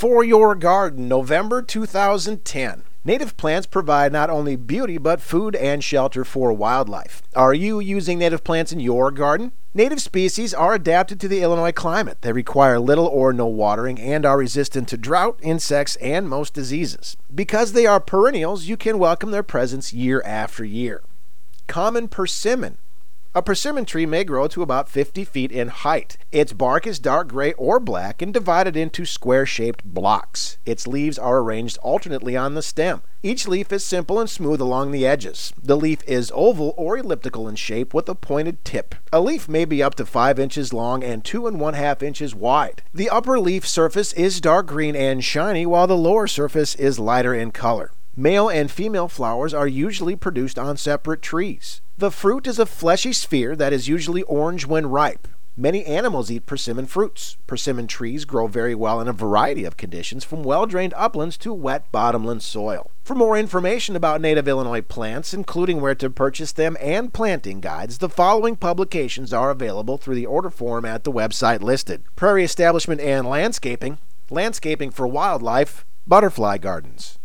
For Your Garden, November 2010. Native plants provide not only beauty but food and shelter for wildlife. Are you using native plants in your garden? Native species are adapted to the Illinois climate. They require little or no watering and are resistant to drought, insects, and most diseases. Because they are perennials, you can welcome their presence year after year. Common persimmon. A persimmon tree may grow to about 50 feet in height. Its bark is dark gray or black and divided into square-shaped blocks. Its leaves are arranged alternately on the stem. Each leaf is simple and smooth along the edges. The leaf is oval or elliptical in shape with a pointed tip. A leaf may be up to 5 inches long and 2 1/2 inches wide. The upper leaf surface is dark green and shiny, while the lower surface is lighter in color. Male and female flowers are usually produced on separate trees. The fruit is a fleshy sphere that is usually orange when ripe. Many animals eat persimmon fruits. Persimmon trees grow very well in a variety of conditions, from well-drained uplands to wet bottomland soil. For more information about native Illinois plants, including where to purchase them and planting guides, the following publications are available through the order form at the website listed: Prairie Establishment and Landscaping, Landscaping for Wildlife, Butterfly Gardens.